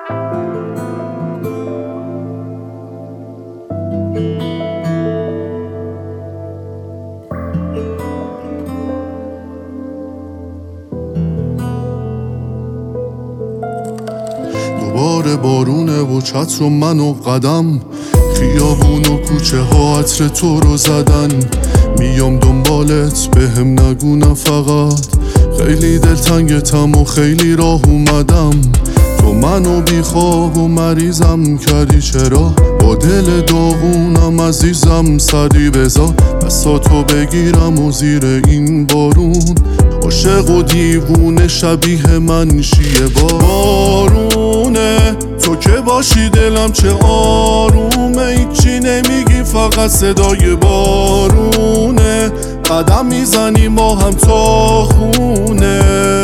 دوباره بارونه و چتر و من و قدم، خیابون و کوچه ها عطر تو رو زدن. میام دنبالت بهم نگو فقط، خیلی دلتنگتم و خیلی راه اومدم. تو منو بیخواب و مریضم کردی، چرا با دل داغونم عزیزم سری بذار بساتو بگیرم و زیر این بارون. عاشق و دیوونه شبیه من شیه بارونه، تو که باشی دلم چه آرومه. هیچی نمیگی فقط صدای بارونه، قدم میزنی ما هم تا خونه.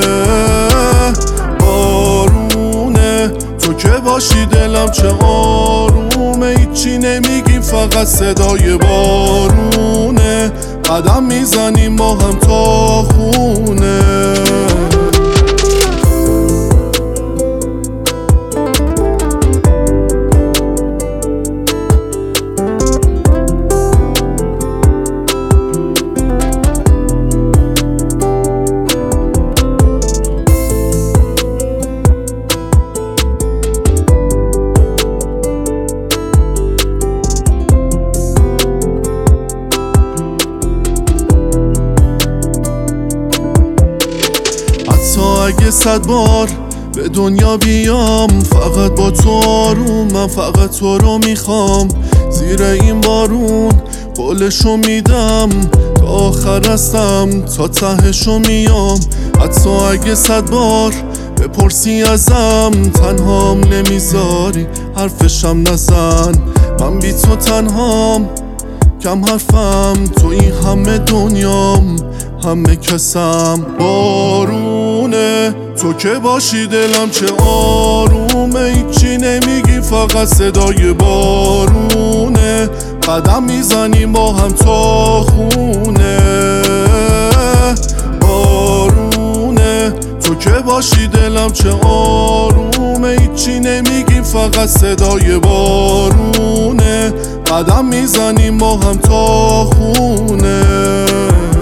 بارونه تو که باشی دلم چه آرومه. هیچی نمیگی فقط صدای بارونه، قدم میزنی ما هم تا خونه. اگه 100 بار به دنیا بیام، فقط با تو آرومم، فقط تو رو میخوام. زیر این بارون قولشو میدم، تا آخر هستم تا تهشو میام. حتی اگه 100 بار بپرسی ازم، تنهام نمیذاری حرفشم نزن. من بی تو تنهام، کم حرفم، تو این همه دنیام، همه کسم. بارونه تو که باشی دلم چه آرومه. هیچی نمیگی فقط صدای بارونه، قدم میزنی ما هم تا خونه. بارونه تو که باشی دلم چه آرومه. هیچی نمیگی فقط صدای بارونه، قدم میزنی ما هم تا خونه.